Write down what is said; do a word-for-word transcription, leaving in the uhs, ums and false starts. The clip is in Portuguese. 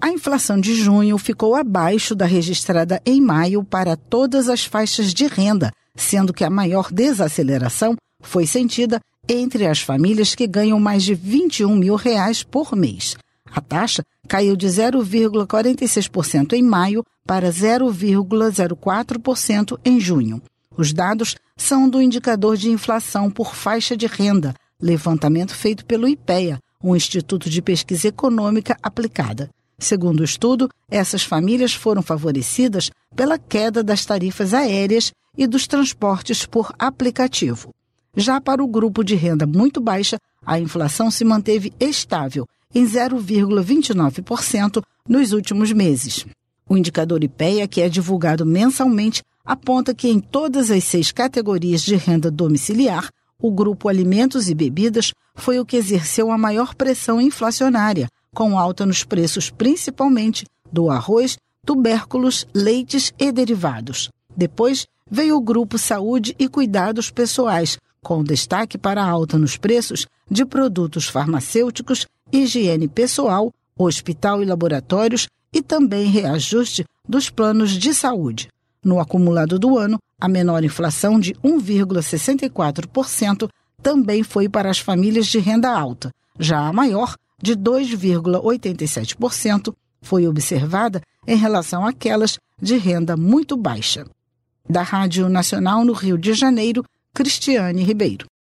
A inflação de junho ficou abaixo da registrada em maio para todas as faixas de renda, sendo que a maior desaceleração foi sentida entre as famílias que ganham mais de vinte e um mil reais por mês. A taxa caiu de zero vírgula quarenta e seis por cento em maio para zero vírgula zero quatro por cento em junho. Os dados são do indicador de inflação por faixa de renda, levantamento feito pelo IPEA, um Instituto de Pesquisa Econômica Aplicada. Segundo o estudo, essas famílias foram favorecidas pela queda das tarifas aéreas e dos transportes por aplicativo. Já para o grupo de renda muito baixa, a inflação se manteve estável em zero vírgula vinte e nove por cento nos últimos meses. O indicador IPEA, que é divulgado mensalmente, aponta que em todas as seis categorias de renda domiciliar, o grupo alimentos e bebidas foi o que exerceu a maior pressão inflacionária, com alta nos preços principalmente do arroz, tubérculos, leites e derivados. Depois veio o grupo saúde e cuidados pessoais, com destaque para a alta nos preços de produtos farmacêuticos, higiene pessoal, hospital e laboratórios e também reajuste dos planos de saúde. No acumulado do ano, a menor inflação de um vírgula sessenta e quatro por cento também foi para as famílias de renda alta. Já a maior, de dois vírgula oitenta e sete por cento, foi observada em relação àquelas de renda muito baixa. Da Rádio Nacional no Rio de Janeiro, Cristiane Ribeiro.